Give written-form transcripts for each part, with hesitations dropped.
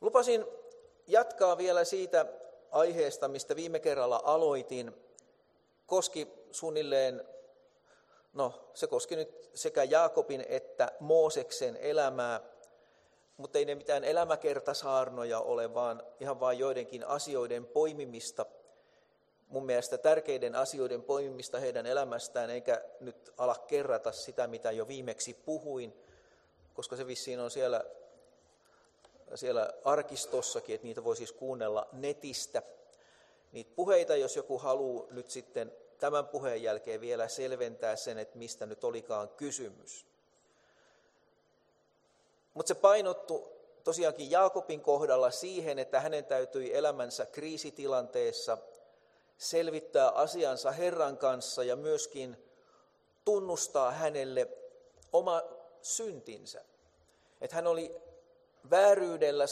Lupasin jatkaa vielä siitä aiheesta, mistä viime kerralla aloitin. Koski suunnilleen, se koski nyt sekä Jaakobin että Mooseksen elämää, mutta ei ne mitään elämäkertasaarnoja ole, vaan ihan vain joidenkin asioiden poimimista, mun mielestä tärkeiden asioiden poimimista heidän elämästään, eikä nyt ala kerrata sitä, mitä jo viimeksi puhuin, koska se vissiin on siellä arkistossakin, että niitä voi siis kuunnella netistä. Niitä puheita, jos joku haluaa nyt sitten tämän puheen jälkeen vielä selventää sen, että mistä nyt olikaan kysymys. Mutta se painottui tosiaankin Jaakobin kohdalla siihen, että hänen täytyi elämänsä kriisitilanteessa selvittää asiansa Herran kanssa ja myöskin tunnustaa hänelle oma syntinsä. Että hän oli vääryydellä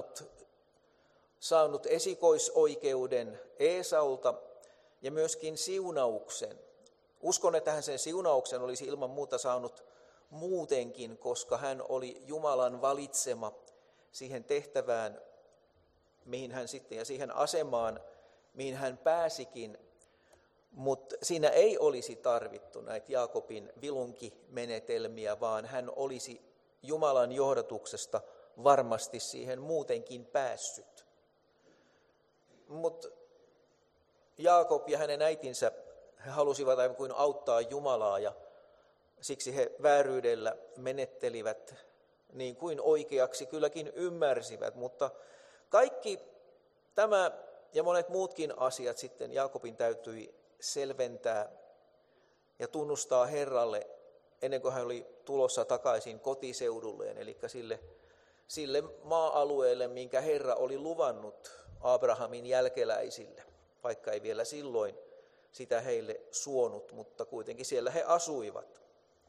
saanut esikoisoikeuden Eesaulta ja myöskin siunauksen. Uskon, että hän sen siunauksen olisi ilman muuta saanut muutenkin, koska hän oli Jumalan valitsema siihen tehtävään, mihin hän sitten, ja siihen asemaan, mihin hän pääsikin. Mutta siinä ei olisi tarvittu näitä Jaakobin vilunkimenetelmiä, vaan hän olisi Jumalan johdatuksesta varmasti siihen muutenkin päässyt. Mutta Jaakob ja hänen äitinsä, he halusivat aivan kuin auttaa Jumalaa ja siksi he vääryydellä menettelivät niin kuin oikeaksi kylläkin ymmärsivät. Mutta kaikki tämä ja monet muutkin asiat sitten Jaakobin täytyi selventää ja tunnustaa Herralle ennen kuin hän oli tulossa takaisin kotiseudulleen, eli sille maa-alueelle, minkä Herra oli luvannut Abrahamin jälkeläisille, vaikka ei vielä silloin sitä heille suonut, mutta kuitenkin siellä he asuivat.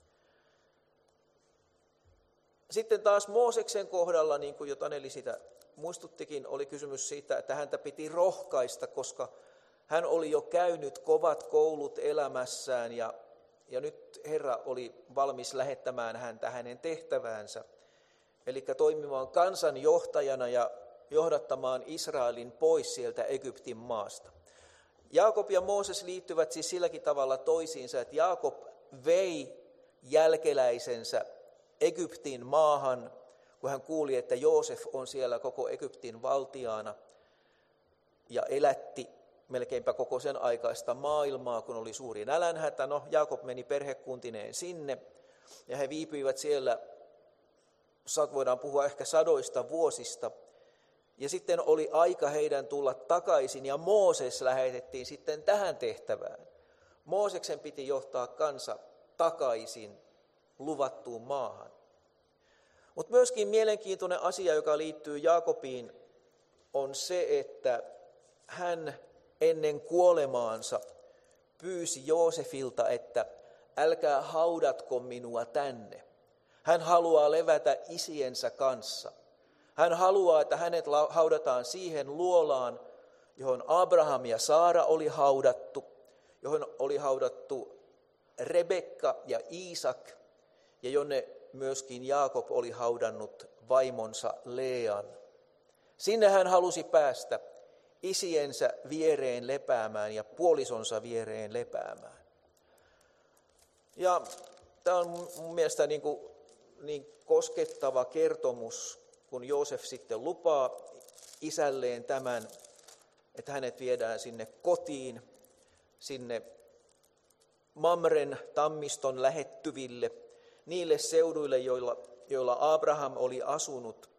Sitten taas Mooseksen kohdalla, niin kuin jo Taneli sitä muistuttikin, oli kysymys siitä, että häntä piti rohkaista, koska hän oli jo käynyt kovat koulut elämässään ja nyt Herra oli valmis lähettämään häntä hänen tehtäväänsä, eli toimimaan kansan johtajana ja johdattamaan Israelin pois sieltä Egyptin maasta. Jaakob ja Mooses liittyvät siis silläkin tavalla toisiinsa, että Jaakob vei jälkeläisensä Egyptin maahan, kun hän kuuli, että Joosef on siellä koko Egyptin valtiaana ja elätti melkeinpä koko sen aikaista maailmaa, kun oli suuri nälänhätä. Jaakob meni perhekuntineen sinne ja he viipyivät siellä, voidaan puhua ehkä 100 vuosista. Ja sitten oli aika heidän tulla takaisin ja Mooses lähetettiin sitten tähän tehtävään. Mooseksen piti johtaa kansa takaisin luvattuun maahan. Mutta myöskin mielenkiintoinen asia, joka liittyy Jaakobiin, on se, että hän ennen kuolemaansa pyysi Joosefilta, että älkää haudatko minua tänne. Hän haluaa levätä isiensä kanssa. Hän haluaa, että hänet haudataan siihen luolaan, johon Abraham ja Saara oli haudattu, johon oli haudattu Rebekka ja Iisak, ja jonne myöskin Jaakob oli haudannut vaimonsa Lean. Sinne hän halusi päästä isiensä viereen lepäämään ja puolisonsa viereen lepäämään. Ja tämä on mun mielestä niin koskettava kertomus, kun Joosef sitten lupaa isälleen tämän, että hänet viedään sinne kotiin, sinne Mamren tammiston lähettyville, niille seuduille, joilla Abraham oli asunut,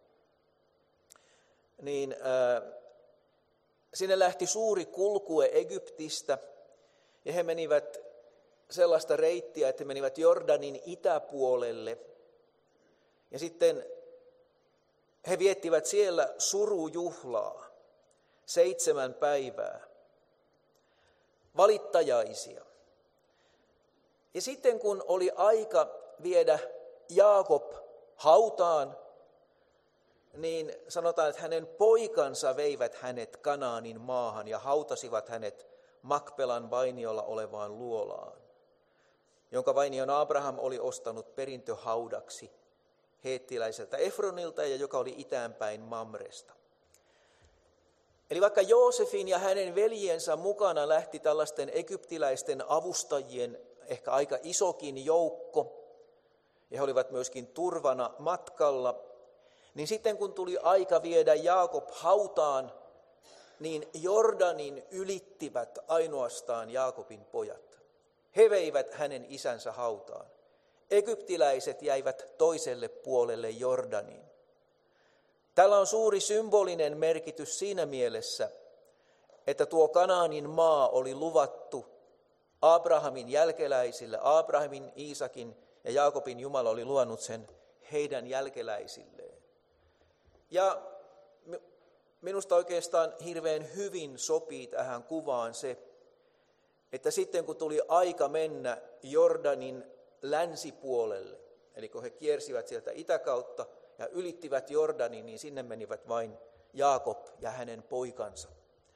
niin sinne lähti suuri kulkue Egyptistä, ja he menivät sellaista reittiä, että he menivät Jordanin itäpuolelle, ja sitten he viettivät siellä surujuhlaa 7 päivää, valittajaisia. Ja sitten kun oli aika viedä Jaakob hautaan, niin sanotaan, että hänen poikansa veivät hänet Kanaanin maahan ja hautasivat hänet Makpelan vainiolla olevaan luolaan, jonka vainion Abraham oli ostanut perintöhaudaksi heettiläiseltä Efronilta ja joka oli itäänpäin Mamresta. Eli vaikka Joosefin ja hänen veljensä mukana lähti tällaisten egyptiläisten avustajien ehkä aika isokin joukko, ja he olivat myöskin turvana matkalla, niin sitten kun tuli aika viedä Jaakob hautaan, niin Jordanin ylittivät ainoastaan Jaakobin pojat. He veivät hänen isänsä hautaan. Egyptiläiset jäivät toiselle puolelle Jordaniin. Tällä on suuri symbolinen merkitys siinä mielessä, että tuo Kanaanin maa oli luvattu Abrahamin jälkeläisille. Abrahamin, Iisakin ja Jaakobin Jumala oli luvannut sen heidän jälkeläisilleen. Ja minusta oikeastaan hirveän hyvin sopii tähän kuvaan se, että sitten kun tuli aika mennä Jordanin länsipuolelle, eli kun he kiersivät sieltä itäkautta ja ylittivät Jordanin, niin sinne menivät vain Jaakob ja hänen poikansa.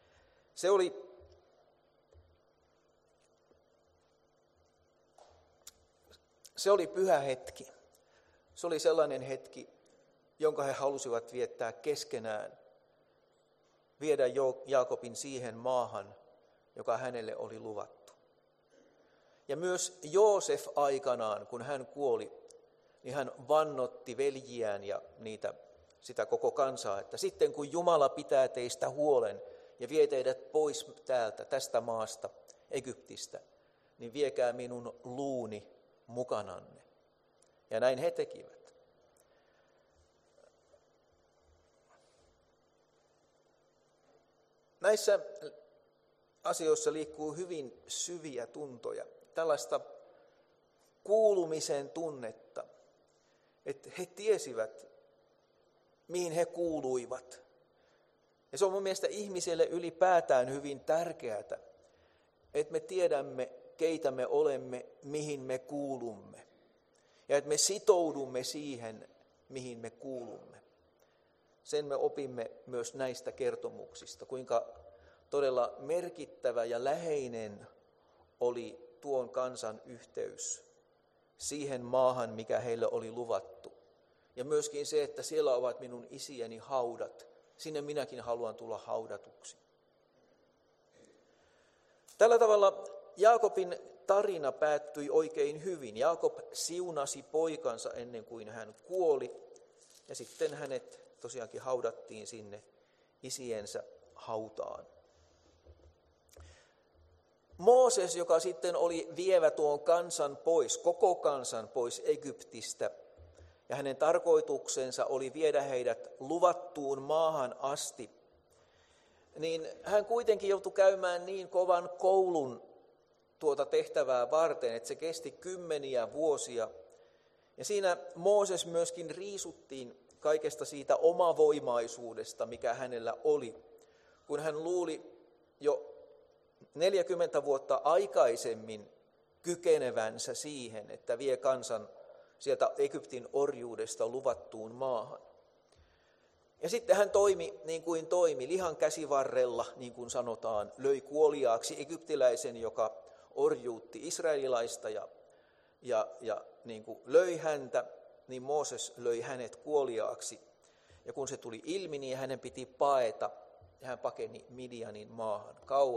Se oli pyhä hetki. Se oli sellainen hetki, jonka he halusivat viettää keskenään, viedä Jaakobin siihen maahan, joka hänelle oli luvattu. Ja myös Joosef aikanaan, kun hän kuoli, niin hän vannotti veljiään ja sitä koko kansaa, että sitten kun Jumala pitää teistä huolen ja vie teidät pois tästä maasta, Egyptistä, niin viekää minun luuni mukananne. Ja näin he tekivät. Näissä asioissa liikkuu hyvin syviä tuntoja, tällaista kuulumisen tunnetta, että he tiesivät, mihin he kuuluivat. Ja se on mun mielestä ihmiselle ylipäätään hyvin tärkeää, että me tiedämme, keitä me olemme, mihin me kuulumme. Ja että me sitoudumme siihen, mihin me kuulumme. Sen me opimme myös näistä kertomuksista, kuinka todella merkittävä ja läheinen oli tuon kansan yhteys siihen maahan, mikä heille oli luvattu. Ja myöskin se, että siellä ovat minun isieni haudat. Sinne minäkin haluan tulla haudatuksi. Tällä tavalla Jaakobin tarina päättyi oikein hyvin. Jaakob siunasi poikansa ennen kuin hän kuoli. Ja sitten hänet tosiaankin haudattiin sinne isiensä hautaan. Mooses, joka sitten oli vievä tuon kansan pois, koko kansan pois Egyptistä, ja hänen tarkoituksensa oli viedä heidät luvattuun maahan asti, niin hän kuitenkin joutui käymään niin kovan koulun tuota tehtävää varten, että se kesti 10 vuosia. Ja siinä Mooses myöskin riisuttiin kaikesta siitä omavoimaisuudesta, mikä hänellä oli, kun hän luuli jo 40 vuotta aikaisemmin kykenevänsä siihen, että vie kansan sieltä Egyptin orjuudesta luvattuun maahan. Ja sitten hän toimi niin kuin toimi, lihan käsivarrella, niin kuin sanotaan, löi kuoliaaksi egyptiläisen, joka orjuutti israelilaista ja niin kuin löi häntä, niin Mooses löi hänet kuoliaaksi. Ja kun se tuli ilmi, niin hänen piti paeta ja hän pakeni Midianin maahan,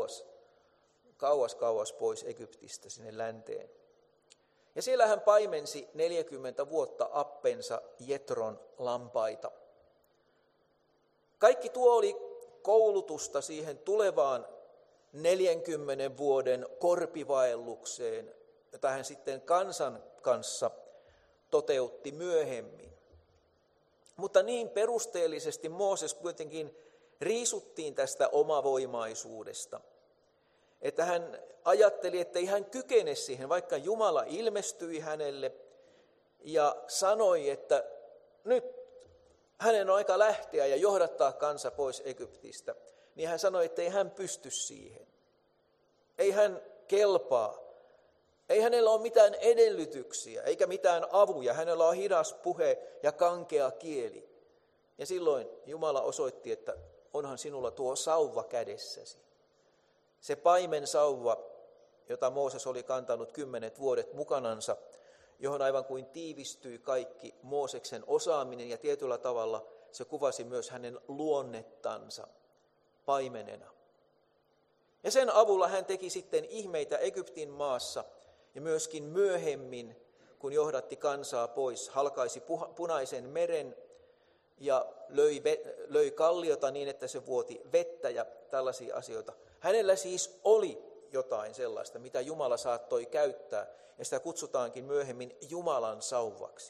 kauas pois Egyptistä sinne länteen. Ja siellä hän paimensi 40 vuotta appensa Jetron lampaita. Kaikki tuo oli koulutusta siihen tulevaan 40 vuoden korpivaellukseen, jota hän sitten kansan kanssa toteutti myöhemmin. Mutta niin perusteellisesti Mooses kuitenkin riisuttiin tästä omavoimaisuudesta, että hän ajatteli, että ei hän kykene siihen, vaikka Jumala ilmestyi hänelle ja sanoi, että nyt hänen on aika lähteä ja johdattaa kansa pois Egyptistä, niin hän sanoi, että ei hän pysty siihen. Ei hän kelpaa. Ei hänellä ole mitään edellytyksiä eikä mitään avuja. Hänellä on hidas puhe ja kankea kieli. Ja silloin Jumala osoitti, että onhan sinulla tuo sauva kädessäsi. Se paimen sauva, jota Mooses oli kantanut 10 vuodet mukanansa, johon aivan kuin tiivistyi kaikki Mooseksen osaaminen, ja tietyllä tavalla se kuvasi myös hänen luonnettansa paimenena. Ja sen avulla hän teki sitten ihmeitä Egyptin maassa, ja myöskin myöhemmin, kun johdatti kansaa pois, halkaisi Punaisen meren ja löi kalliota niin, että se vuoti vettä ja tällaisia asioita. Hänellä siis oli jotain sellaista, mitä Jumala saattoi käyttää, ja sitä kutsutaankin myöhemmin Jumalan sauvaksi.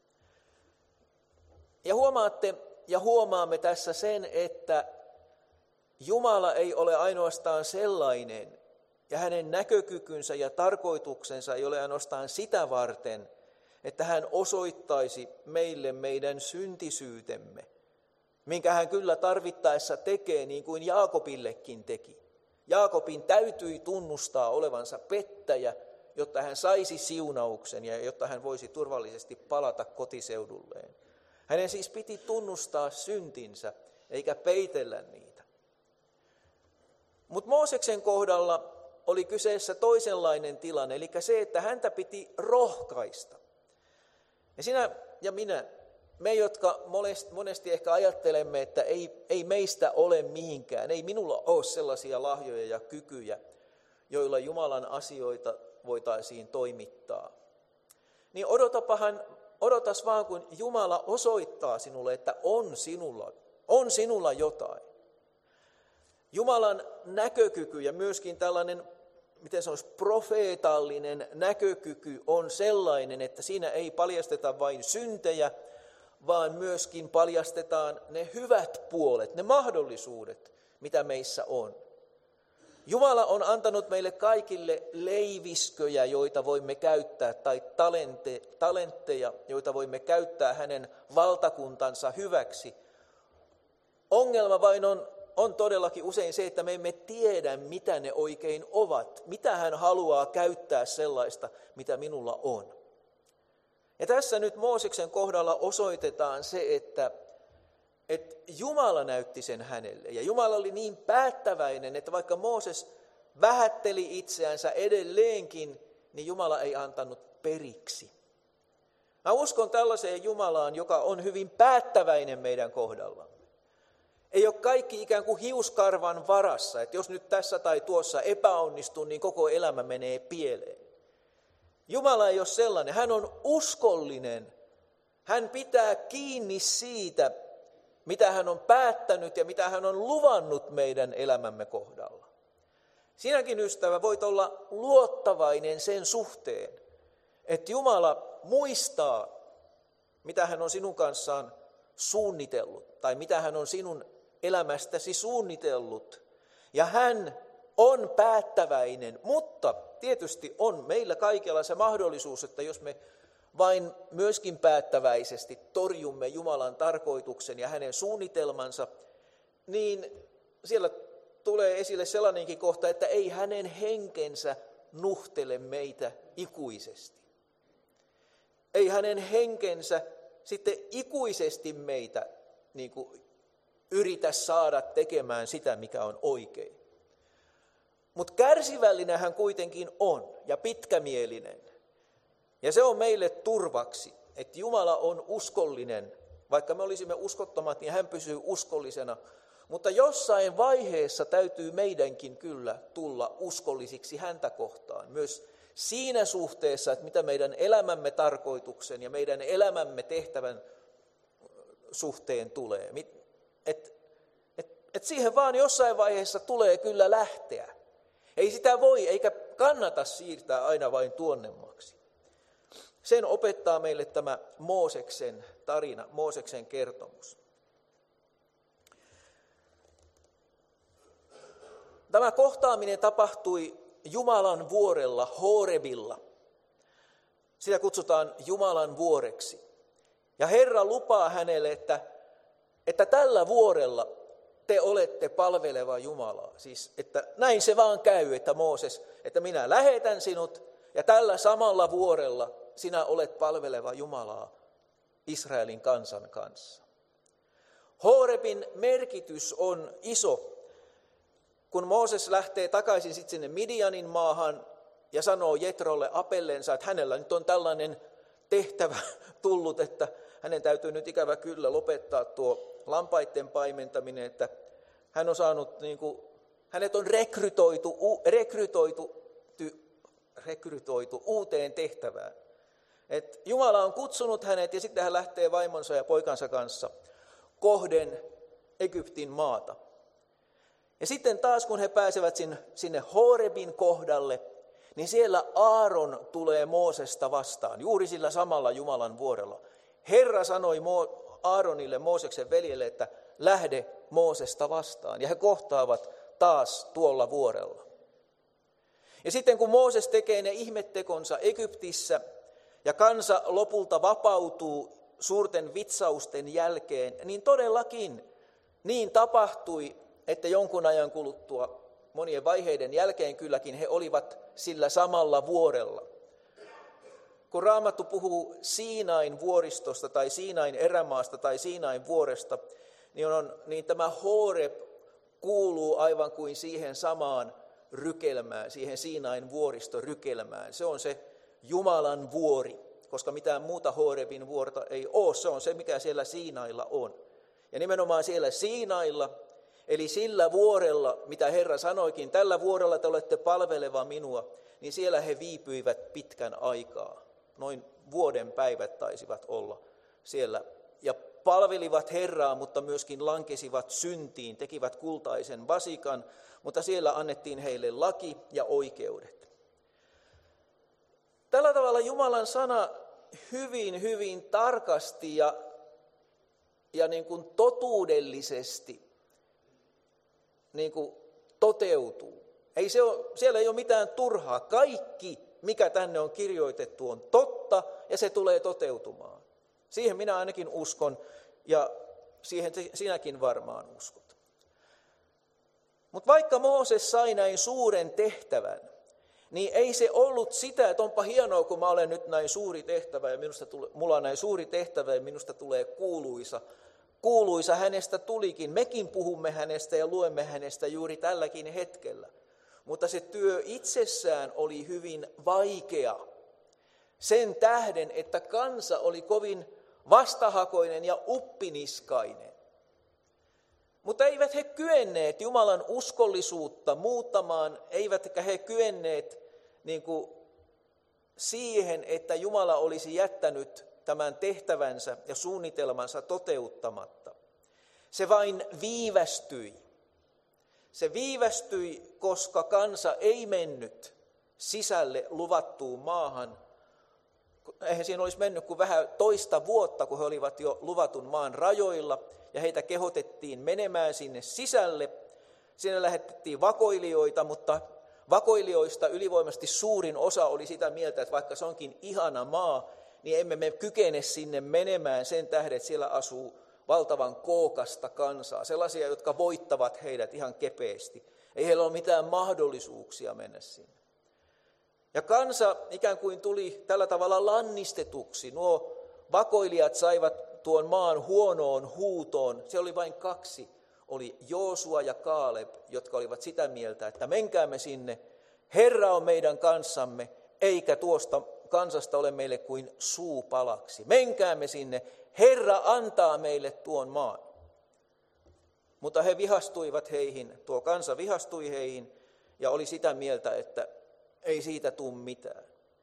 Ja huomaatte ja huomaamme tässä sen, että Jumala ei ole ainoastaan sellainen, ja hänen näkökykynsä ja tarkoituksensa ei ole ainoastaan sitä varten, että hän osoittaisi meille meidän syntisyytemme, minkä hän kyllä tarvittaessa tekee, niin kuin Jaakobillekin teki. Jaakobin täytyi tunnustaa olevansa pettäjä, jotta hän saisi siunauksen ja jotta hän voisi turvallisesti palata kotiseudulleen. Hänen siis piti tunnustaa syntinsä, eikä peitellä niitä. Mutta Mooseksen kohdalla oli kyseessä toisenlainen tilanne, eli se, että häntä piti rohkaista. Ja sinä ja minä, me jotka monesti ehkä ajattelemme, että ei meistä ole mihinkään, ei minulla ole sellaisia lahjoja ja kykyjä, joilla Jumalan asioita voitaisiin toimittaa. Niin odotas vaan, kun Jumala osoittaa sinulle, että on sinulla jotain. Jumalan näkökyky ja myöskin tällainen, miten se olisi, profeetallinen näkökyky on sellainen, että siinä ei paljasteta vain syntejä, vaan myöskin paljastetaan ne hyvät puolet, ne mahdollisuudet, mitä meissä on. Jumala on antanut meille kaikille leivisköjä, joita voimme käyttää, tai talentteja, joita voimme käyttää hänen valtakuntansa hyväksi. Ongelma vain on todellakin usein se, että me emme tiedä, mitä ne oikein ovat, mitä hän haluaa käyttää sellaista, mitä minulla on. Ja tässä nyt Mooseksen kohdalla osoitetaan se, että Jumala näytti sen hänelle. Ja Jumala oli niin päättäväinen, että vaikka Mooses vähätteli itseänsä edelleenkin, niin Jumala ei antanut periksi. Mä uskon tällaiseen Jumalaan, joka on hyvin päättäväinen meidän kohdallamme. Ei ole kaikki ikään kuin hiuskarvan varassa, että jos nyt tässä tai tuossa epäonnistuu, niin koko elämä menee pieleen. Jumala ei ole sellainen. Hän on uskollinen. Hän pitää kiinni siitä, mitä hän on päättänyt ja mitä hän on luvannut meidän elämämme kohdalla. Sinäkin, ystävä, voit olla luottavainen sen suhteen, että Jumala muistaa, mitä hän on sinun kanssaan suunnitellut tai mitä hän on sinun elämästäsi suunnitellut. Ja hän on päättäväinen, mutta tietysti on meillä kaikilla se mahdollisuus, että jos me vain myöskin päättäväisesti torjumme Jumalan tarkoituksen ja hänen suunnitelmansa, niin siellä tulee esille sellainenkin kohta, että ei hänen henkensä nuhtele meitä ikuisesti. Ei hänen henkensä sitten ikuisesti meitä niin kuin yritä saada tekemään sitä, mikä on oikein. Mutta kärsivällinen hän kuitenkin on ja pitkämielinen. Ja se on meille turvaksi, että Jumala on uskollinen. Vaikka me olisimme uskottomat, niin hän pysyy uskollisena. Mutta jossain vaiheessa täytyy meidänkin kyllä tulla uskollisiksi häntä kohtaan. Myös siinä suhteessa, että mitä meidän elämämme tarkoituksen ja meidän elämämme tehtävän suhteen tulee. Et siihen vaan jossain vaiheessa tulee kyllä lähteä. Ei sitä voi eikä kannata siirtää aina vain tuonnemmaksi. Sen opettaa meille tämä Mooseksen tarina, Mooseksen kertomus. Tämä kohtaaminen tapahtui Jumalan vuorella Horebilla. Sitä kutsutaan Jumalan vuoreksi. Ja Herra lupaa hänelle, että tällä vuorella te olette palveleva Jumalaa. Siis, että näin se vaan käy, että Mooses, että minä lähetän sinut ja tällä samalla vuorella sinä olet palveleva Jumalaa Israelin kansan kanssa. Horebin merkitys on iso. Kun Mooses lähtee takaisin sitten sinne Midianin maahan, ja sanoo Jetrolle apellensa, että hänellä nyt on tällainen tehtävä tullut, että hänen täytyy nyt ikävä kyllä lopettaa tuo lampaiden paimentaminen, että hän on saanut, hänet on rekrytoitu uuteen tehtävään. Et Jumala on kutsunut hänet ja sitten hän lähtee vaimonsa ja poikansa kanssa kohden Egyptin maata. Ja sitten taas kun he pääsevät sinne Horebin kohdalle, niin siellä Aaron tulee Moosesta vastaan, juuri sillä samalla Jumalan vuorella. Herra sanoi Aaronille, Mooseksen veljelle, että lähde Moosesta vastaan. Ja he kohtaavat taas tuolla vuorella. Ja sitten kun Mooses tekee ne ihmettekonsa Egyptissä ja kansa lopulta vapautuu suurten vitsausten jälkeen, niin todellakin niin tapahtui, että jonkun ajan kuluttua monien vaiheiden jälkeen kylläkin he olivat sillä samalla vuorella. Kun Raamattu puhuu Siinain vuoristosta tai Siinain erämaasta tai Siinain vuoresta, niin tämä Horeb kuuluu aivan kuin siihen samaan rykelmään, siihen Siinain vuoristorykelmään. Se on se Jumalan vuori, koska mitään muuta Horebin vuorta ei ole. Se on se, mikä siellä Siinailla on. Ja nimenomaan siellä Siinailla, eli sillä vuorella, mitä Herra sanoikin, tällä vuorella te olette palveleva minua, niin siellä he viipyivät pitkän aikaa. Noin vuoden päivät taisivat olla siellä. Ja palvelivat Herraa, mutta myöskin lankesivat syntiin, tekivät kultaisen vasikan, mutta siellä annettiin heille laki ja oikeudet. Tällä tavalla Jumalan sana hyvin, hyvin tarkasti ja niin kuin totuudellisesti niin kuin toteutuu. Siellä ei ole mitään turhaa. Kaikki, mikä tänne on kirjoitettu, on totta ja se tulee toteutumaan. Siihen minä ainakin uskon ja siihen sinäkin varmaan uskot. Mutta vaikka Mooses sai näin suuren tehtävän, niin ei se ollut sitä, että onpa hienoa, kun mä olen nyt näin suuri tehtävä ja mulla on näin suuri tehtävä ja minusta tulee kuuluisa. Kuuluisa hänestä tulikin. Mekin puhumme hänestä ja luemme hänestä juuri tälläkin hetkellä. Mutta se työ itsessään oli hyvin vaikea. Sen tähden, että kansa oli kovin vastahakoinen ja uppiniskainen. Mutta eivät he kyenneet Jumalan uskollisuutta muuttamaan, eivätkä he kyenneet siihen, että Jumala olisi jättänyt tämän tehtävänsä ja suunnitelmansa toteuttamatta. Se vain viivästyi. Se viivästyi, koska kansa ei mennyt sisälle luvattuun maahan. Eihän siinä olisi mennyt kuin vähän toista vuotta, kun he olivat jo luvatun maan rajoilla, ja heitä kehotettiin menemään sinne sisälle. Sinne lähetettiin vakoilijoita, mutta vakoilijoista ylivoimaisesti suurin osa oli sitä mieltä, että vaikka se onkin ihana maa, niin emme me kykene sinne menemään sen tähden, että siellä asuu valtavan kookasta kansaa, sellaisia, jotka voittavat heidät ihan kepeästi. Ei heillä ole mitään mahdollisuuksia mennä sinne. Ja kansa ikään kuin tuli tällä tavalla lannistetuksi. Nuo vakoilijat saivat tuon maan huonoon huutoon. Se oli vain kaksi. Oli Joosua ja Kaaleb, jotka olivat sitä mieltä, että menkäämme sinne. Herra on meidän kanssamme, eikä tuosta kansasta ole meille kuin suupalaksi. Menkäämme sinne. Herra antaa meille tuon maan. Mutta he vihastuivat heihin, tuo kansa vihastui heihin ja oli sitä mieltä, että ei siitä tule mitään.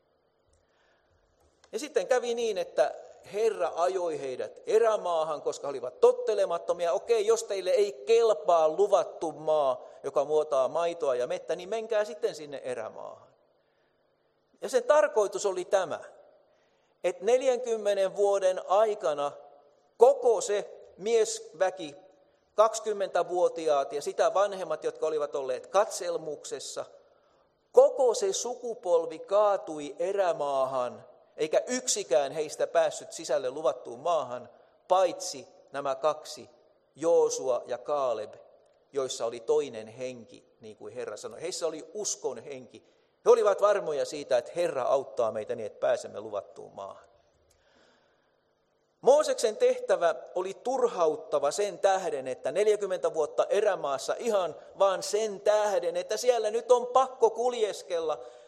Ja sitten kävi niin, että Herra ajoi heidät erämaahan, koska he olivat tottelemattomia. Okei, jos teille ei kelpaa luvattu maa, joka muotaa maitoa ja mettä, niin menkää sitten sinne erämaahan. Ja sen tarkoitus oli tämä, että 40 vuoden aikana koko se miesväki, 20-vuotiaat ja sitä vanhemmat, jotka olivat olleet katselmuksessa, koko se sukupolvi kaatui erämaahan, eikä yksikään heistä päässyt sisälle luvattuun maahan, paitsi nämä kaksi, Joosua ja Kaaleb, joissa oli toinen henki, niin kuin Herra sanoi. Heissä oli uskon henki. He olivat varmoja siitä, että Herra auttaa meitä niin, että pääsemme luvattuun maahan. Mooseksen tehtävä oli turhauttava sen tähden, että 40 vuotta erämaassa ihan vaan sen tähden, että siellä nyt on pakko kuljeskella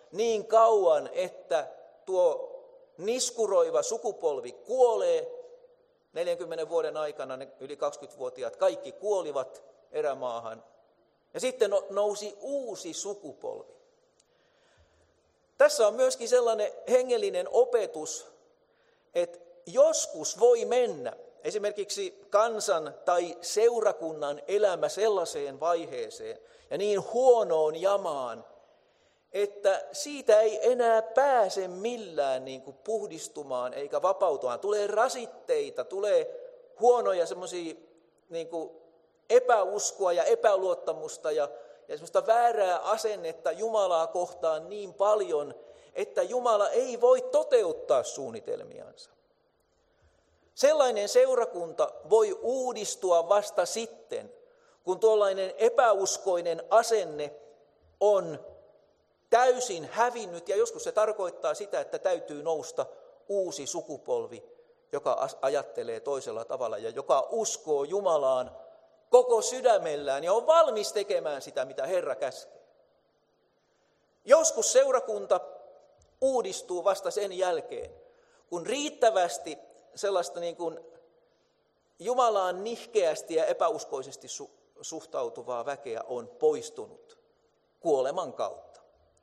niin kauan, että tuo niskuroiva sukupolvi kuolee. 40 vuoden aikana ne yli 20-vuotiaat kaikki kuolivat erämaahan. Ja sitten nousi uusi sukupolvi. Tässä on myöskin sellainen hengellinen opetus, että joskus voi mennä esimerkiksi kansan tai seurakunnan elämä sellaiseen vaiheeseen ja niin huonoon jamaan, että siitä ei enää pääse millään niin kuin puhdistumaan eikä vapautumaan. Tulee rasitteita, tulee huonoja semmoisia niin kuin epäuskoa ja epäluottamusta ja semmoista väärää asennetta Jumalaa kohtaan niin paljon, että Jumala ei voi toteuttaa suunnitelmiansa. Sellainen seurakunta voi uudistua vasta sitten, kun tuollainen epäuskoinen asenne on täysin hävinnyt, ja joskus se tarkoittaa sitä, että täytyy nousta uusi sukupolvi, joka ajattelee toisella tavalla ja joka uskoo Jumalaan koko sydämellään ja on valmis tekemään sitä, mitä Herra käskee. Joskus seurakunta uudistuu vasta sen jälkeen, kun riittävästi sellaista niin kuin Jumalaan nihkeästi ja epäuskoisesti suhtautuvaa väkeä on poistunut kuoleman kautta.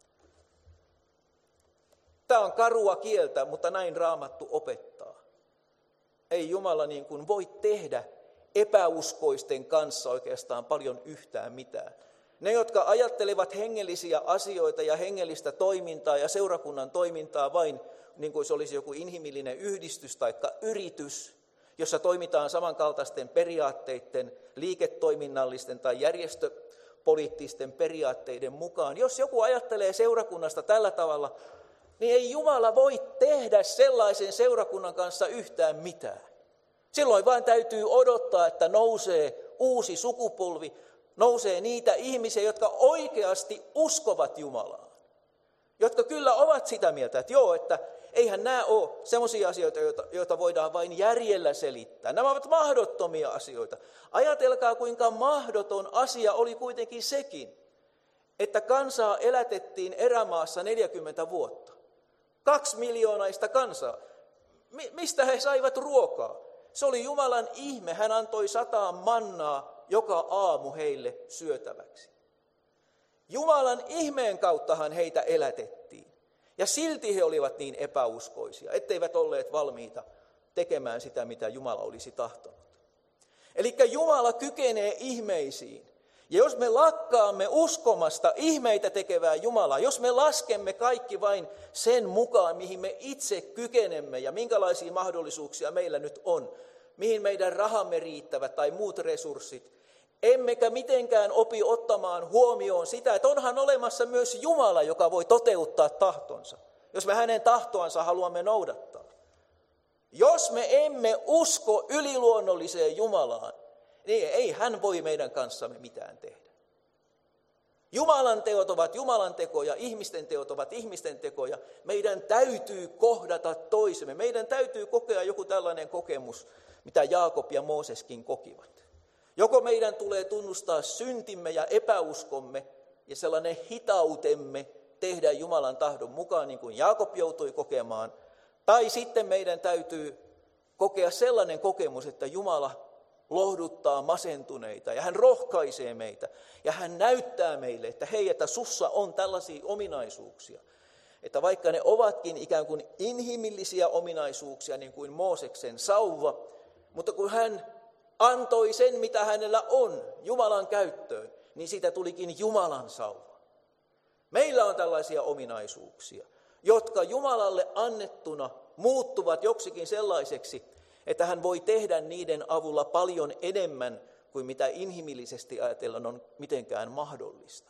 Tämä on karua kieltä, mutta näin Raamattu opettaa. Ei Jumala niin kuin voi tehdä epäuskoisten kanssa oikeastaan paljon yhtään mitään. Ne, jotka ajattelevat hengellisiä asioita ja hengellistä toimintaa ja seurakunnan toimintaa vain niin kuin se olisi joku inhimillinen yhdistys tai yritys, jossa toimitaan samankaltaisten periaatteiden, liiketoiminnallisten tai järjestöpoliittisten periaatteiden mukaan. Jos joku ajattelee seurakunnasta tällä tavalla, niin ei Jumala voi tehdä sellaisen seurakunnan kanssa yhtään mitään. Silloin vain täytyy odottaa, että nousee uusi sukupolvi, nousee niitä ihmisiä, jotka oikeasti uskovat Jumalaan. Jotka kyllä ovat sitä mieltä, että joo, että eihän nämä ole sellaisia asioita, joita voidaan vain järjellä selittää. Nämä ovat mahdottomia asioita. Ajatelkaa, kuinka mahdoton asia oli kuitenkin sekin, että kansaa elätettiin erämaassa 40 vuotta. 2 miljoonaista kansaa. Mistä he saivat ruokaa? Se oli Jumalan ihme. Hän antoi 100 mannaa joka aamu heille syötäväksi. Jumalan ihmeen kauttahan heitä elätettiin. Ja silti he olivat niin epäuskoisia, etteivät olleet valmiita tekemään sitä, mitä Jumala olisi tahtonut. Eli Jumala kykenee ihmeisiin. Ja jos me lakkaamme uskomasta ihmeitä tekevää Jumalaa, jos me laskemme kaikki vain sen mukaan, mihin me itse kykenemme ja minkälaisia mahdollisuuksia meillä nyt on, mihin meidän rahamme riittävät tai muut resurssit, emmekä mitenkään opi ottamaan huomioon sitä, että onhan olemassa myös Jumala, joka voi toteuttaa tahtonsa, jos me hänen tahtoansa haluamme noudattaa. Jos me emme usko yliluonnolliseen Jumalaan, niin ei hän voi meidän kanssamme mitään tehdä. Jumalan teot ovat Jumalan tekoja, ihmisten teot ovat ihmisten tekoja. Meidän täytyy kohdata toisemme. Meidän täytyy kokea joku tällainen kokemus, mitä Jaakob ja Mooseskin kokivat. Joko meidän tulee tunnustaa syntimme ja epäuskomme ja sellainen hitautemme tehdä Jumalan tahdon mukaan, niin kuin Jaakob joutui kokemaan, tai sitten meidän täytyy kokea sellainen kokemus, että Jumala lohduttaa masentuneita ja hän rohkaisee meitä ja hän näyttää meille, että hei, että sussa on tällaisia ominaisuuksia, että vaikka ne ovatkin ikään kuin inhimillisiä ominaisuuksia, niin kuin Mooseksen sauva, mutta kun hän antoi sen, mitä hänellä on Jumalan käyttöön, niin siitä tulikin Jumalan sauva. Meillä on tällaisia ominaisuuksia, jotka Jumalalle annettuna muuttuvat joksikin sellaiseksi, että hän voi tehdä niiden avulla paljon enemmän kuin mitä inhimillisesti ajatellen on mitenkään mahdollista.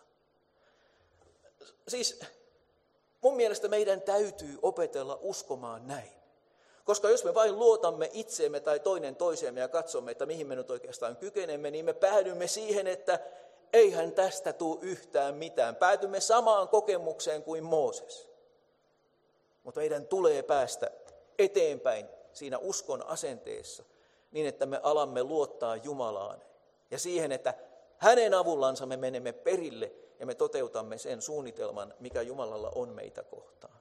Siis mun mielestä meidän täytyy opetella uskomaan näin. Koska jos me vain luotamme itseemme tai toinen toiseemme ja katsomme, että mihin me nyt oikeastaan kykenemme, niin me päädymme siihen, että eihän tästä tule yhtään mitään. Päätymme samaan kokemukseen kuin Mooses. Mutta meidän tulee päästä eteenpäin siinä uskon asenteessa niin, että me alamme luottaa Jumalaan ja siihen, että hänen avullansa me menemme perille ja me toteutamme sen suunnitelman, mikä Jumalalla on meitä kohtaan.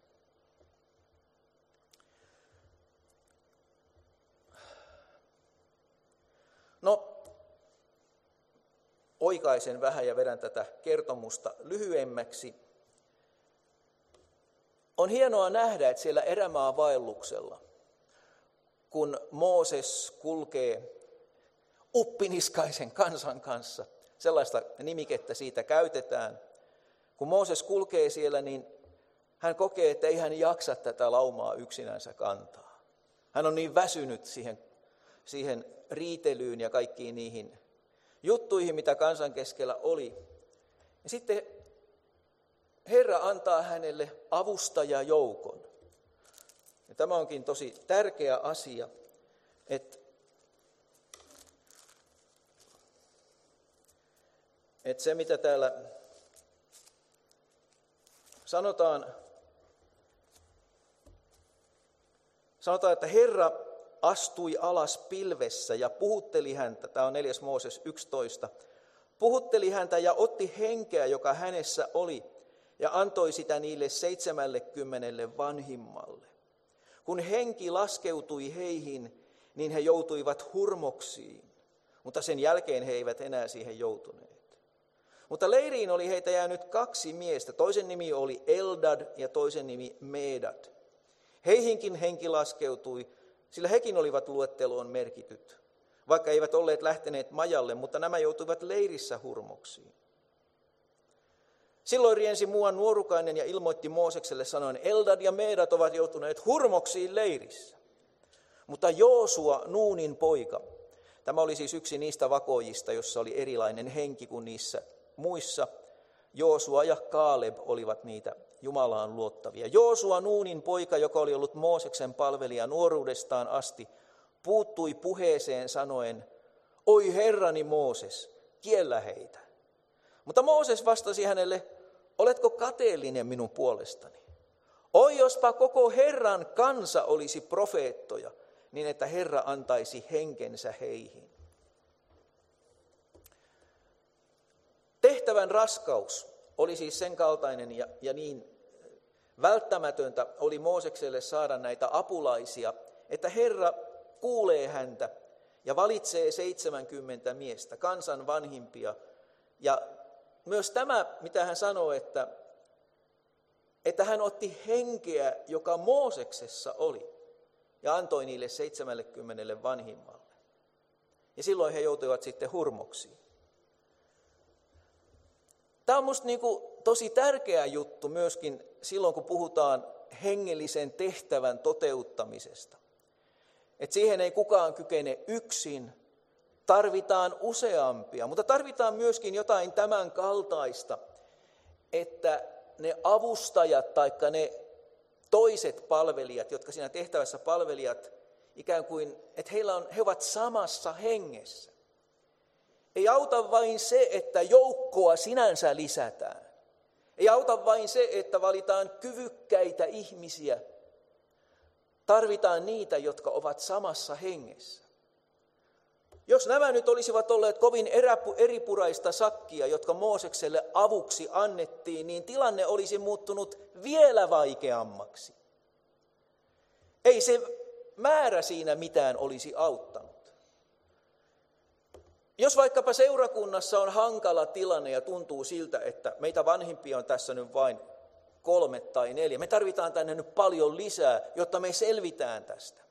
No, oikaisen vähän ja vedän tätä kertomusta lyhyemmäksi. On hienoa nähdä, että siellä erämaavaelluksella, kun Mooses kulkee uppiniskaisen kansan kanssa, sellaista nimikettä siitä käytetään. Kun Mooses kulkee siellä, niin hän kokee, että ei hän jaksa tätä laumaa yksinänsä kantaa. Hän on niin väsynyt siihen riitelyyn ja kaikkiin niihin juttuihin, mitä kansan keskellä oli. Ja sitten Herra antaa hänelle avustajajoukon. Ja tämä onkin tosi tärkeä asia, että se mitä täällä sanotaan, että Herra astui alas pilvessä ja puhutteli häntä, tämä on 4. Mooses 11, puhutteli häntä ja otti henkeä, joka hänessä oli, ja antoi sitä niille 70 vanhimmalle. Kun henki laskeutui heihin, niin he joutuivat hurmoksiin, mutta sen jälkeen he eivät enää siihen joutuneet. Mutta leiriin oli heitä jäänyt 2 miestä, toisen nimi oli Eldad ja toisen nimi Medad. Heihinkin henki laskeutui, sillä hekin olivat luetteloon merkityt, vaikka eivät olleet lähteneet majalle, mutta nämä joutuivat leirissä hurmoksiin. Silloin riensi muuan nuorukainen ja ilmoitti Moosekselle sanoen, Eldad ja Medad ovat joutuneet hurmoksiin leirissä. Mutta Joosua, Nuunin poika, tämä oli siis yksi niistä vakoojista, jossa oli erilainen henki kuin niissä muissa. Joosua ja Kaaleb olivat niitä Jumalaan luottavia. Joosua, Nuunin poika, joka oli ollut Mooseksen palvelija nuoruudestaan asti, puuttui puheeseen sanoen, oi herrani Mooses, kiellä heitä. Mutta Mooses vastasi hänelle, oletko kateellinen minun puolestani? Oi jospa koko Herran kansa olisi profeettoja, niin että Herra antaisi henkensä heihin. Tehtävän raskaus oli siis sen kaltainen ja niin välttämätöntä oli Moosekselle saada näitä apulaisia, että Herra kuulee häntä ja valitsee 70 miestä, kansan vanhimpia. Ja myös tämä, mitä hän sanoo, että hän otti henkeä, joka Mooseksessa oli, ja antoi niille 70 vanhimmalle. Ja silloin he joutuivat sitten hurmoksiin. Tämä on minusta tosi tärkeä juttu myöskin silloin, kun puhutaan hengellisen tehtävän toteuttamisesta. Että siihen ei kukaan kykene yksin, tarvitaan useampia, mutta tarvitaan myöskin jotain tämän kaltaista, että ne avustajat tai ne toiset palvelijat, jotka siinä tehtävässä palvelijat, ikään kuin, että he ovat samassa hengessä. Ei auta vain se, että joukkoa sinänsä lisätään. Ei auta vain se, että valitaan kyvykkäitä ihmisiä. Tarvitaan niitä, jotka ovat samassa hengessä. Jos nämä nyt olisivat olleet kovin eripuraista sakkia, jotka Moosekselle avuksi annettiin, niin tilanne olisi muuttunut vielä vaikeammaksi. Ei se määrä siinä mitään olisi auttanut. Jos vaikkapa seurakunnassa on hankala tilanne ja tuntuu siltä, että meitä vanhimpia on tässä nyt vain 3 tai 4, me tarvitaan tänne nyt paljon lisää, jotta me selvitään tästä.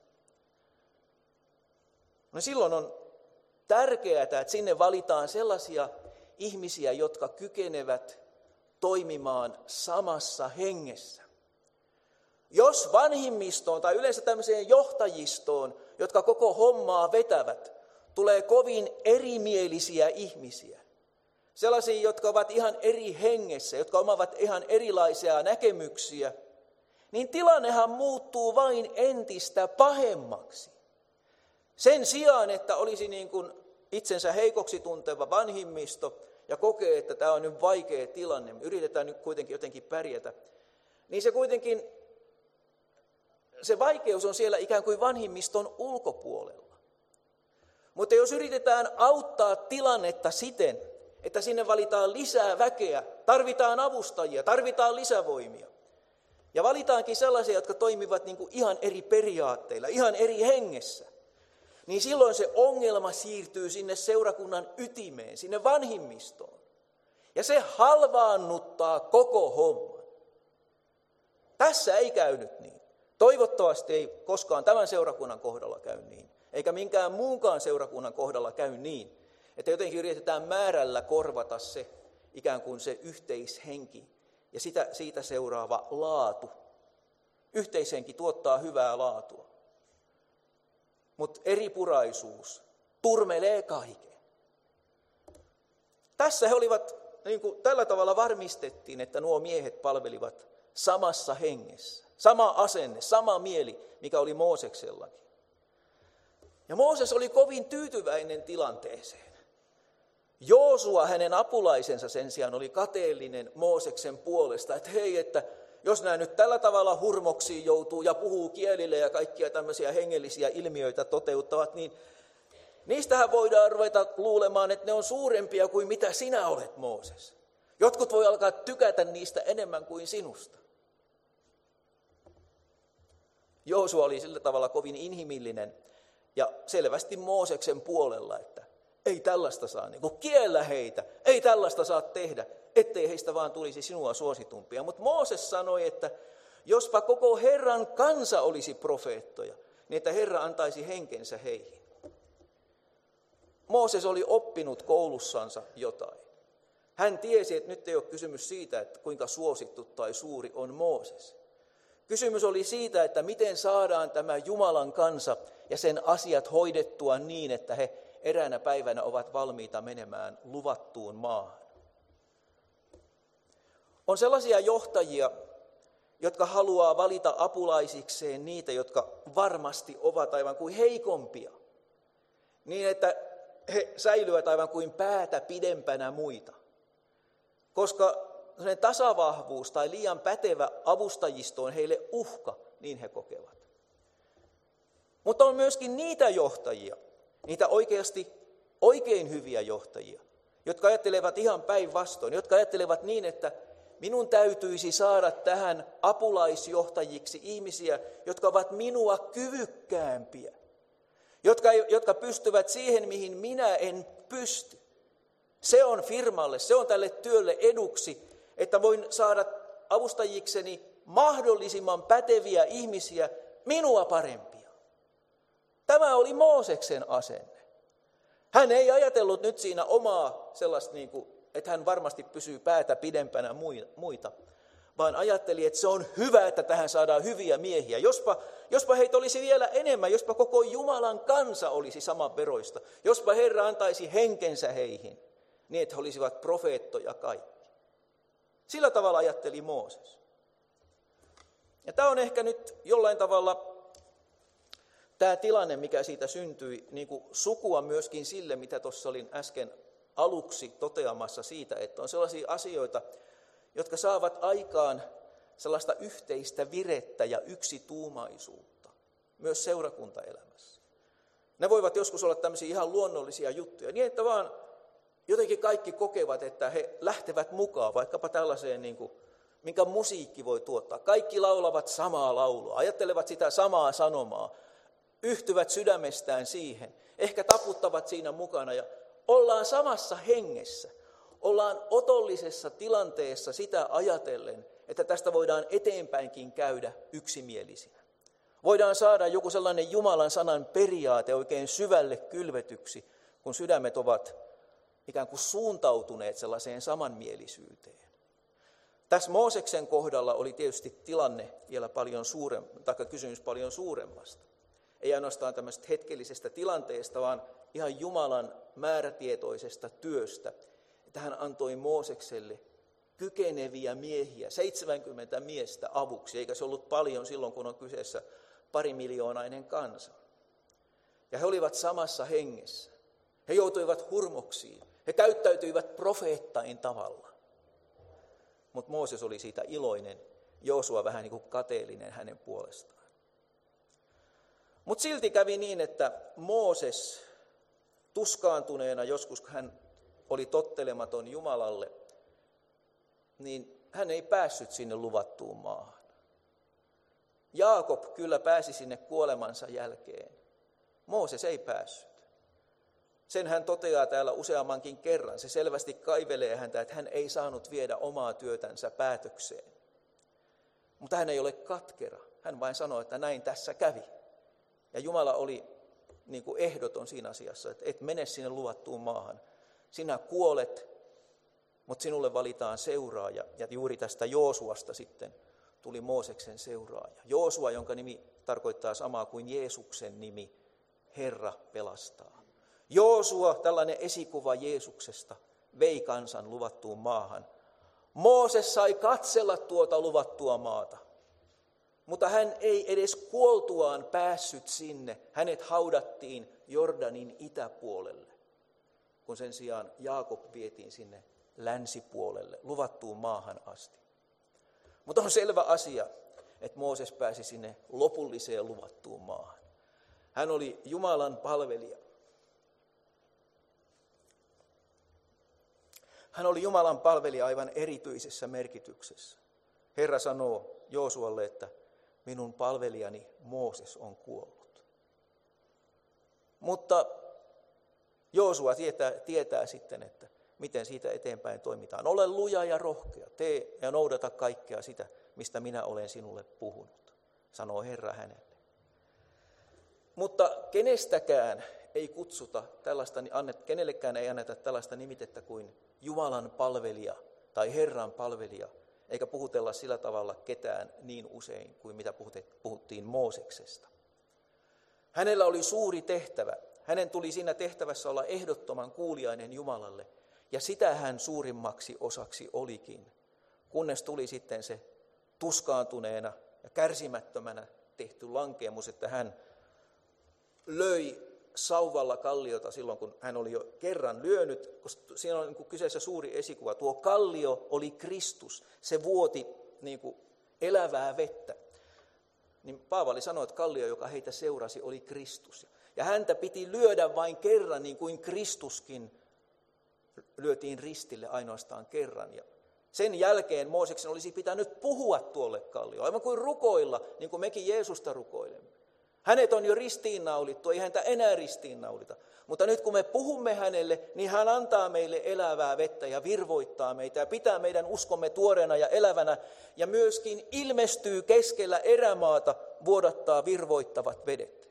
No silloin on tärkeää, että sinne valitaan sellaisia ihmisiä, jotka kykenevät toimimaan samassa hengessä. Jos vanhimmistoon tai yleensä tämmöiseen johtajistoon, jotka koko hommaa vetävät, tulee kovin erimielisiä ihmisiä, sellaisia, jotka ovat ihan eri hengessä, jotka omaavat ihan erilaisia näkemyksiä, niin tilannehan muuttuu vain entistä pahemmaksi. Sen sijaan, että olisi niin kuin itsensä heikoksi tunteva vanhimmisto ja kokee, että tämä on nyt vaikea tilanne, me yritetään nyt kuitenkin jotenkin pärjätä, niin se kuitenkin, se vaikeus on siellä ikään kuin vanhimmiston ulkopuolella. Mutta jos yritetään auttaa tilannetta siten, että sinne valitaan lisää väkeä, tarvitaan avustajia, tarvitaan lisävoimia. Ja valitaankin sellaisia, jotka toimivat niin kuin ihan eri periaatteilla, ihan eri hengessä. Niin silloin se ongelma siirtyy sinne seurakunnan ytimeen, sinne vanhimmistoon. Ja se halvaannuttaa koko homman. Tässä ei käynyt niin. Toivottavasti ei koskaan tämän seurakunnan kohdalla käy niin, eikä minkään muunkaan seurakunnan kohdalla käy niin, että jotenkin yritetään määrällä korvata se ikään kuin se yhteishenki ja siitä seuraava laatu. Yhteishenki tuottaa hyvää laatua, mutta eripuraisuus turmelee kaiken. Tässä he olivat, niin kuin tällä tavalla varmistettiin, että nuo miehet palvelivat samassa hengessä. Sama asenne, sama mieli, mikä oli Mooseksellakin. Ja Mooses oli kovin tyytyväinen tilanteeseen. Joosua, hänen apulaisensa sen sijaan, oli kateellinen Mooseksen puolesta, että hei, että jos nämä nyt tällä tavalla hurmoksiin joutuu ja puhuu kielille ja kaikkia tämmöisiä hengellisiä ilmiöitä toteuttavat, niin niistähän voidaan ruveta luulemaan, että ne on suurempia kuin mitä sinä olet, Mooses. Jotkut voi alkaa tykätä niistä enemmän kuin sinusta. Joosua oli sillä tavalla kovin inhimillinen ja selvästi Mooseksen puolella, että ei tällaista saa, niin kuin kiellä heitä, ei tällaista saa tehdä, ettei heistä vaan tulisi sinua suositumpia. Mutta Mooses sanoi, että jospa koko Herran kansa olisi profeettoja, niin että Herra antaisi henkensä heihin. Mooses oli oppinut koulussansa jotain. Hän tiesi, että nyt ei ole kysymys siitä, että kuinka suosittu tai suuri on Mooses. Kysymys oli siitä, että miten saadaan tämä Jumalan kansa ja sen asiat hoidettua niin, että he eräänä päivänä ovat valmiita menemään luvattuun maahan. On sellaisia johtajia, jotka haluaa valita apulaisikseen niitä, jotka varmasti ovat aivan kuin heikompia, niin että he säilyvät aivan kuin päätä pidempänä muita. Koska tasavahvuus tai liian pätevä avustajisto on heille uhka, niin he kokevat. Mutta on myöskin niitä johtajia, niitä oikeasti oikein hyviä johtajia, jotka ajattelevat ihan päinvastoin, jotka ajattelevat niin, että minun täytyisi saada tähän apulaisjohtajiksi ihmisiä, jotka ovat minua kyvykkäämpiä, jotka pystyvät siihen, mihin minä en pysty. Se on firmalle, se on tälle työlle eduksi, että voin saada avustajikseni mahdollisimman päteviä ihmisiä minua parempia. Tämä oli Mooseksen asenne. Hän ei ajatellut nyt siinä omaa sellaista, että hän varmasti pysyy päätä pidempänä muita, vaan ajatteli, että se on hyvä, että tähän saadaan hyviä miehiä. Jospa heitä olisi vielä enemmän, jospa koko Jumalan kansa olisi saman veroista, jospa Herra antaisi henkensä heihin, niin että he olisivat profeettoja kaikki. Sillä tavalla ajatteli Mooses. Ja tämä on ehkä nyt jollain tavalla tämä tilanne, mikä siitä syntyi, niin kuin sukua myöskin sille, mitä tuossa olin äsken aluksi toteamassa siitä, että on sellaisia asioita, jotka saavat aikaan sellaista yhteistä virettä ja yksituumaisuutta, myös seurakuntaelämässä. Ne voivat joskus olla tämmöisiä ihan luonnollisia juttuja, niin että vaan jotenkin kaikki kokevat, että he lähtevät mukaan, vaikkapa tällaiseen, minkä musiikki voi tuottaa. Kaikki laulavat samaa laulua, ajattelevat sitä samaa sanomaa, yhtyvät sydämestään siihen, ehkä taputtavat siinä mukana ja ollaan samassa hengessä. Ollaan otollisessa tilanteessa sitä ajatellen, että tästä voidaan eteenpäinkin käydä yksimielisinä. Voidaan saada joku sellainen Jumalan sanan periaate oikein syvälle kylvetyksi, kun sydämet ovat ikään kuin suuntautuneet sellaiseen samanmielisyyteen. Tässä Mooseksen kohdalla oli tietysti tilanne vielä paljon kysymys paljon suuremmasta. Ei ainoastaan tämmöisestä hetkellisestä tilanteesta, vaan ihan Jumalan määrätietoisesta työstä, että hän antoi Moosekselle kykeneviä miehiä, 70 miestä avuksi, eikä se ollut paljon silloin, kun on kyseessä 2 miljoonainen kansa. Ja he olivat samassa hengessä. He joutuivat hurmoksiin. He käyttäytyivät profeettain tavalla. Mutta Mooses oli siitä iloinen, Joosua vähän niin kuin kateellinen hänen puolestaan. Mutta silti kävi niin, että Mooses tuskaantuneena joskus, kun hän oli tottelematon Jumalalle, niin hän ei päässyt sinne luvattuun maahan. Jaakob kyllä pääsi sinne kuolemansa jälkeen. Mooses ei päässyt. Sen hän toteaa täällä useammankin kerran. Se selvästi kaivelee häntä, että hän ei saanut viedä omaa työtänsä päätökseen. Mutta hän ei ole katkera. Hän vain sanoo, että näin tässä kävi. Ja Jumala oli niin kuin ehdoton siinä asiassa, että et mene sinne luvattuun maahan. Sinä kuolet, mutta sinulle valitaan seuraaja. Ja juuri tästä Joosuasta sitten tuli Mooseksen seuraaja. Joosua, jonka nimi tarkoittaa samaa kuin Jeesuksen nimi, Herra pelastaa. Joosua, tällainen esikuva Jeesuksesta, vei kansan luvattuun maahan. Mooses sai katsella tuota luvattua maata, mutta hän ei edes kuoltuaan päässyt sinne. Hänet haudattiin Jordanin itäpuolelle, kun sen sijaan Jaakob vietiin sinne länsipuolelle, luvattuun maahan asti. Mutta on selvä asia, että Mooses pääsi sinne lopulliseen luvattuun maahan. Hän oli Jumalan palvelija. Hän oli Jumalan palvelija aivan erityisessä merkityksessä. Herra sanoo Joosualle, että minun palvelijani Mooses on kuollut. Mutta Joosua tietää sitten, että miten siitä eteenpäin toimitaan. Ole luja ja rohkea, tee ja noudata kaikkea sitä, mistä minä olen sinulle puhunut, sanoo Herra hänelle. Mutta kenestäkään ei kutsuta tällaista, kenellekään ei anneta tällaista nimitettä kuin Jumalan palvelija tai Herran palvelija, eikä puhutella sillä tavalla ketään niin usein kuin mitä puhuttiin Mooseksesta. Hänellä oli suuri tehtävä. Hänen tuli siinä tehtävässä olla ehdottoman kuuliainen Jumalalle, ja sitä hän suurimmaksi osaksi olikin, kunnes tuli sitten se tuskaantuneena ja kärsimättömänä tehty lankeemus, että hän löi sauvalla kalliota silloin, kun hän oli jo kerran lyönyt, koska siinä on niin kyseessä suuri esikuva. Tuo kallio oli Kristus, se vuoti niin kuin elävää vettä. Niin Paavali sanoi, että kallio, joka heitä seurasi, oli Kristus. Ja häntä piti lyödä vain kerran, niin kuin Kristuskin lyötiin ristille ainoastaan kerran. Ja sen jälkeen Mooseksen olisi pitänyt puhua tuolle kallioon, aivan kuin rukoilla, niin kuin mekin Jeesusta rukoilemme. Hänet on jo ristiinnaulittu, ei häntä enää ristiinnaulita. Mutta nyt kun me puhumme hänelle, niin hän antaa meille elävää vettä ja virvoittaa meitä ja pitää meidän uskomme tuoreena ja elävänä. Ja myöskin ilmestyy keskellä erämaata, vuodattaa virvoittavat vedet.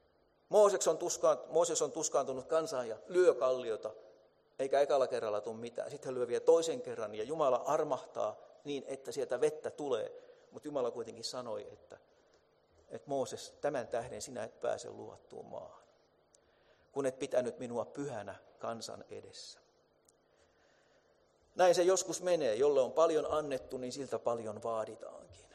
Mooses on tuskaantunut kansaan ja lyö kalliota, eikä ekalla kerralla tule mitään. Sitten hän lyö vielä toisen kerran ja Jumala armahtaa niin, että sieltä vettä tulee. Mutta Jumala kuitenkin sanoi, että Mooses, tämän tähden sinä et pääse luvattuun maahan, kun et pitänyt minua pyhänä kansan edessä. Näin se joskus menee, jolle on paljon annettu, niin siltä paljon vaaditaankin.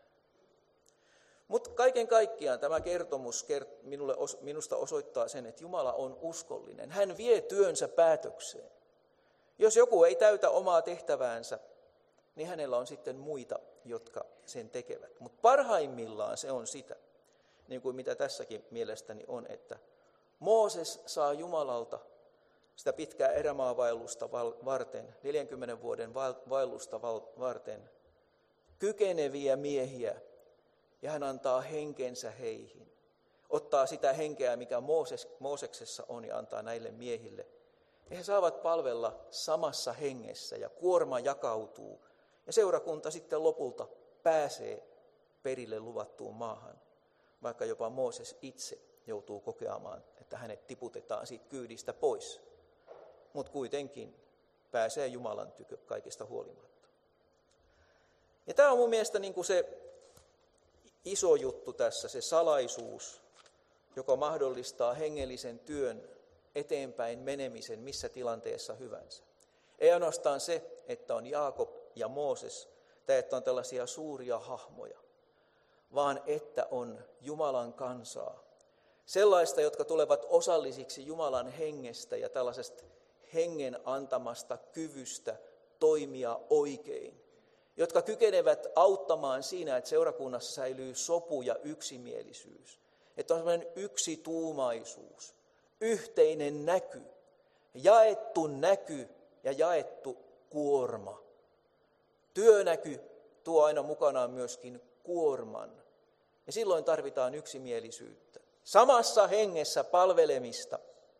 Mutta kaiken kaikkiaan tämä kertomus minusta osoittaa sen, että Jumala on uskollinen. Hän vie työnsä päätökseen. Jos joku ei täytä omaa tehtäväänsä, niin hänellä on sitten muita, jotka sen tekevät. Mutta parhaimmillaan se on sitä, niin kuin mitä tässäkin mielestäni on, että Mooses saa Jumalalta sitä pitkää erämaavaellusta varten, 40 vuoden vaellusta varten, kykeneviä miehiä, ja hän antaa henkensä heihin. Ottaa sitä henkeä, mikä Mooseksessa on, ja antaa näille miehille. Ja he saavat palvella samassa hengessä, ja kuorma jakautuu. Ja seurakunta sitten lopulta pääsee perille luvattuun maahan, vaikka jopa Mooses itse joutuu kokeamaan, että hänet tiputetaan siitä kyydistä pois. Mutta kuitenkin pääsee Jumalan tykö kaikesta huolimatta. Ja tämä on mun mielestä niin kuin se iso juttu tässä, se salaisuus, joka mahdollistaa hengellisen työn eteenpäin menemisen missä tilanteessa hyvänsä. Ei ainoastaan se, että on Jaakob ja Mooses, tai että on tällaisia suuria hahmoja, vaan että on Jumalan kansaa. Sellaista, jotka tulevat osallisiksi Jumalan hengestä ja tällaisesta hengen antamasta kyvystä toimia oikein, jotka kykenevät auttamaan siinä, että seurakunnassa säilyy sopu ja yksimielisyys, että on sellainen yksituumaisuus, yhteinen näky, jaettu näky ja jaettu kuorma. Työnäky tuo aina mukanaan myöskin kuorman. Ja silloin tarvitaan yksimielisyyttä. Samassa hengessä palvelemista.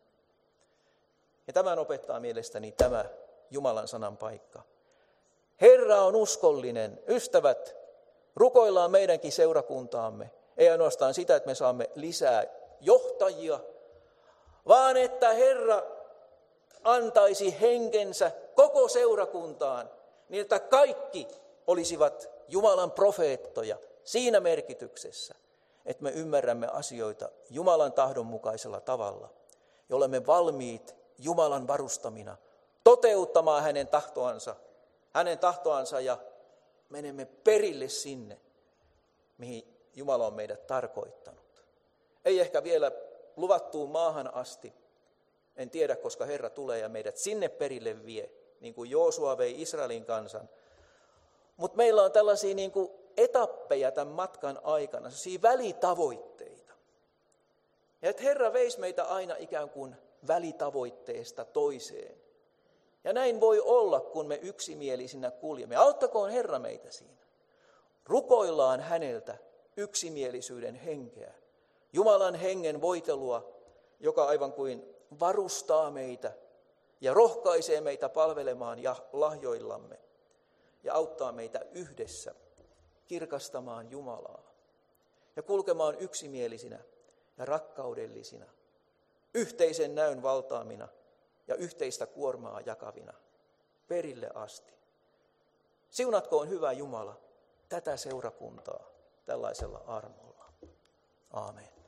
Ja tämän opettaa mielestäni tämä Jumalan sanan paikka. Herra on uskollinen. Ystävät, rukoillaan meidänkin seurakuntaamme. Ei ainoastaan sitä, että me saamme lisää johtajia, vaan että Herra antaisi henkensä koko seurakuntaan, niin että kaikki olisivat Jumalan profeettoja siinä merkityksessä, että me ymmärrämme asioita Jumalan tahdon mukaisella tavalla ja olemme valmiit Jumalan varustamina toteuttamaan hänen tahtoansa ja menemme perille sinne, mihin Jumala on meidät tarkoittanut. Ei ehkä vielä luvattuun maahan asti, en tiedä koska Herra tulee ja meidät sinne perille vie, niin kuin Joosua vei Israelin kansan. Mutta meillä on tällaisia niin kuin etappeja tämän matkan aikana, sellaisia välitavoitteita. Ja että Herra veisi meitä aina ikään kuin välitavoitteesta toiseen. Ja näin voi olla, kun me yksimielisinä kuljemme. Auttakoon Herra meitä siinä. Rukoillaan häneltä yksimielisyyden henkeä. Jumalan hengen voitelua, joka aivan kuin varustaa meitä ja rohkaisee meitä palvelemaan ja lahjoillamme. Ja auttaa meitä yhdessä kirkastamaan Jumalaa. Ja kulkemaan yksimielisinä ja rakkaudellisina. Yhteisen näyn valtaamina ja yhteistä kuormaa jakavina perille asti. Siunatkoon hyvä Jumala tätä seurakuntaa tällaisella armolla. Aamen.